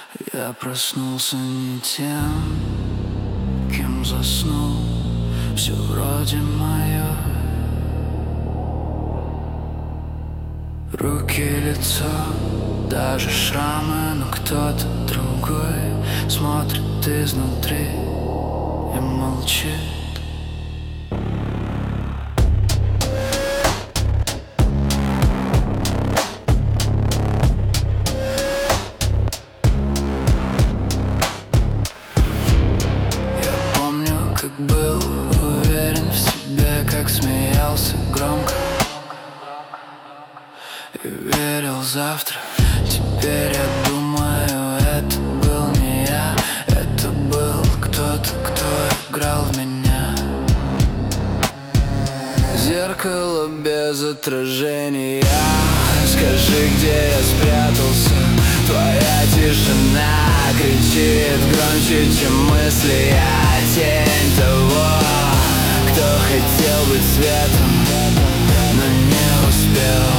Я проснулся не тем, кем заснул. Все вроде мое. Руки, лицо, даже шрамы, но кто-то другой смотрит изнутри и молчит. Как был уверен в себе, как смеялся громко и верил завтра. Теперь я думаю, это был не я, это был кто-то, кто играл в меня. Зеркало без отражения, скажи, где я спрятался. Твоя тишина кричит громче, чем мысли. Я тень того, кто хотел быть светом, но не успел.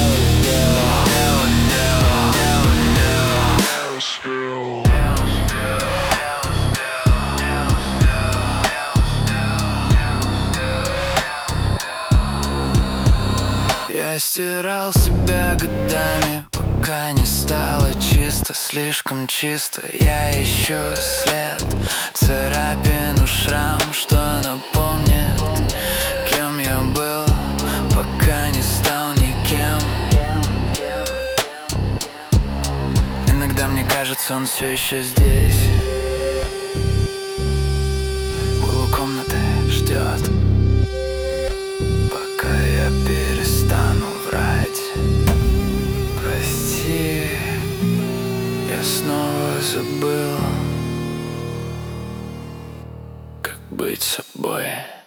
Я стирал себя годами, пока не стало чисто, слишком чисто. Я ищу след, царапину, шрам, что напомнит, кем я был, пока не стал никем. Иногда мне кажется, он все еще здесь. В углу комнаты ждет, пока я перестану врать. Прости, я снова забыл, как быть собой.